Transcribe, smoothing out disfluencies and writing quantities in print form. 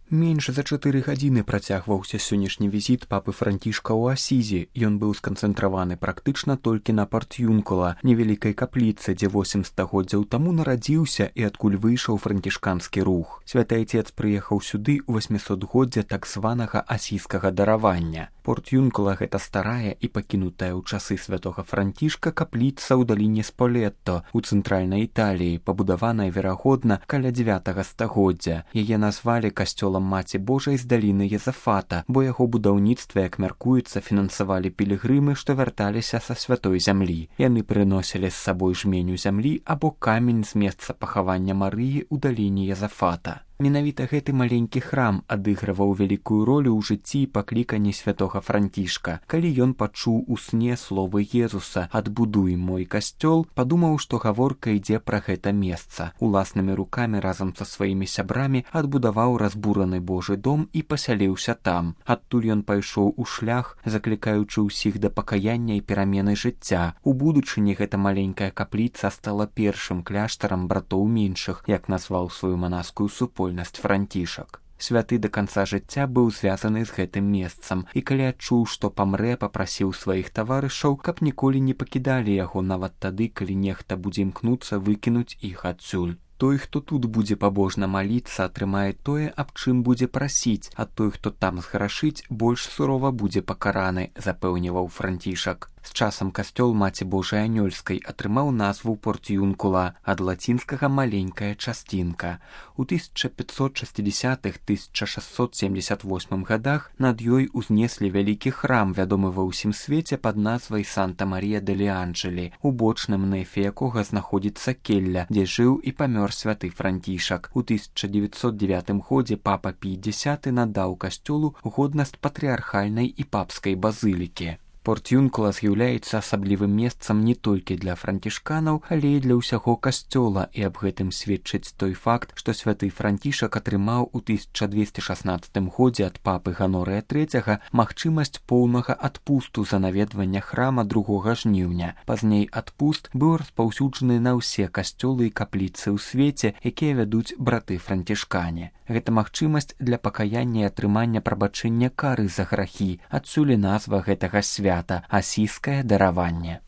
Менш за 4 гадзіны працягваўся сённяшні візіт папы Францішка ў Асізі. Ён быў сканцэнтраваны практычна толькі на Порт-Юнкула, невялікай капліцы, дзе 8 стагоддзяў таму нарадзіўся і адкуль выйшаў францішканскі рух. Святы Айцец прыехаў сюды ў 800годдзе так званага асійскага даравання. Порт-Юнкула — гэта старая і пакінутая ў часы святога Францішка капліца ў даліне Спалетто у цэнтральнай Італіі, пабудаваная, верагодна, каля 9 стагоддзя. Яе назвалі касцёлам Маці Божай з даліны Езафата, бо яго будаўніцтва, як мяркуецца, фінансавалі пілігрымы, што вярталіся са святой зямлі. Яны прыносілі з сабой жменю зямлі або камень з месца пахавання Марыі ў даліне Езафата. Менавіта гэты маленькі храм адыгрываў вялікую ролю ў жыцці і пакліканні святога Францішка. Калі ён пачуў у сне словы Езуса «Адбудуй мой касцёл», падумаў, што гаворка ідзе пра гэта месца. Уласнымі рукамі разам са сваімі сябрамі адбудаваў разбураны Божы дом і пасяліўся там. Адтуль ён пайшоў у шлях, заклікаючы ўсіх да пакаяння і перамены жыцця. У будучыні гэта маленькая капліца стала першым кляштарам братоў меншых, як назваў сваю манаскую супольнасць Францішак. Святы да канца жыцця быў звязаны з гэтым месцам і калі адчуў, што памрэ, папрасіў сваіх таварышаў, каб ніколі не пакідалі яго нават тады, калі нехта будзе імкнуцца выкінуць іх адсюль. Той, хто тут будзе пабожна маліцца, атрымае тое, аб чым будзе прасіць, а той, хто там зграшыць, больш сурова будзе пакараны, запэўніваў Францішак. З часам касцёл Маці Божай Анёльскай атрымаў назву Порт-Юнкула, ад лацінскага «маленькая частінка». У 1560-1678 гадах над ёй узнеслі вялікі храм, вядомы ва ўсім свеце пад назвай Санта-Марія-делі-Анджелі, у бочным нефе якога знаходзіцца келля, дзе жыў і памёр святы Францішак. У 1909 годзе папа Пій X надаў касцёлу годнасць патрыархальнай і папскай базылікі. Порт-Юнкула з'яўляецца асаблівым месцам не толькі для францішканаў, але і для ўсяго касцёла, і аб гэтым сведчыць той факт, што святы Францішак атрымаў у 1216 годзе ад папы Ганорыя III магчымасць поўнага адпусту за наведванне храма 2 жніўня. Пазней адпуст быў распаўсюджаны на ўсе касцёлы і капліцы ў свеце, якія вядуць браты-францішкане. Гэта магчымасць для пакаяння і атрымання прабачэння кары за грахі, адсюль і назва гэтага свята — асійскае дараванне.